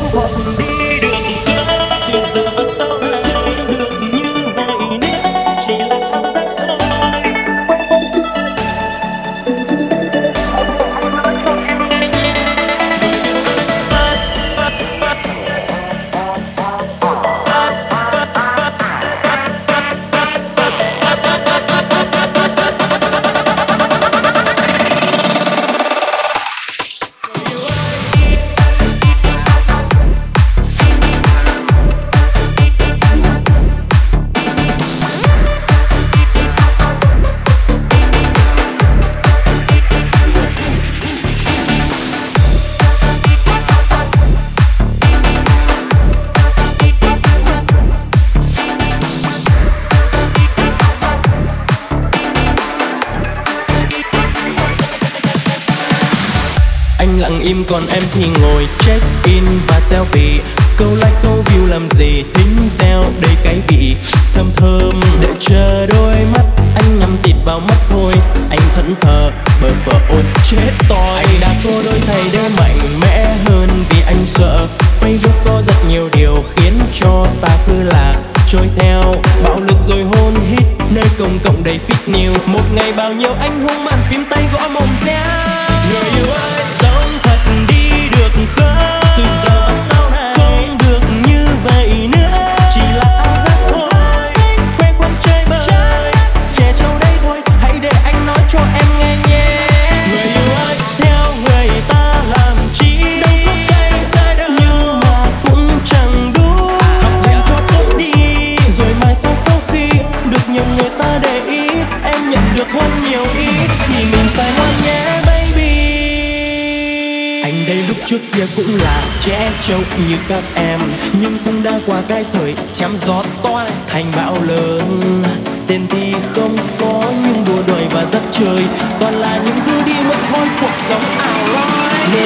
thật đi được không? Từ giờ và sau này không được như vậy nữa, chỉ là ảo giác thôi. Quay quay cứ hãy để anh nói cho em nghe nhé. Người yêu anh lặng im còn em thì ngồi check in và selfie, câu like câu view làm gì, thính gieo đầy cái vị thơm thơm để chờ đôi mắt anh nhắm tịt vào mắt thôi. Anh thẫn thờ bờ vờ ôi chết tôi, anh đã có đôi thay để mạnh mẽ hơn vì anh sợ Facebook có rất nhiều điều khiến cho ta cứ lạc trôi theo bạo lực rồi hôn hít nơi công cộng đầy fake news. Một ngày bao nhiêu anh hung bàn phím tay gõ mồm reo. Người yêu ơi sống thật đi được không? Từ giờ và sau này không được như vậy nữa, chỉ là ảo giác thôi. Khoe khoang chơi bời trẻ trâu đây thôi, hãy để anh nói cho em nghe nhé. Người yêu ơi theo người ta làm chi, đâu có sai đâu, nhưng mà cũng chẳng đúng. Học hành cho tốt đi rồi mai sau có khi được nhiều người ta để ý, em nhận được hơn nhiều ít thì mình phải ngoan nhé baby. Anh đây lúc trước kia cũng là trẻ trâu như các em, nhưng cũng đã qua cái thời chém gió to thành bão lớn. Tiền thì không có nhưng đua đòi và rất chơi, toàn là những thứ đi mất thôi cuộc sống ảo loi.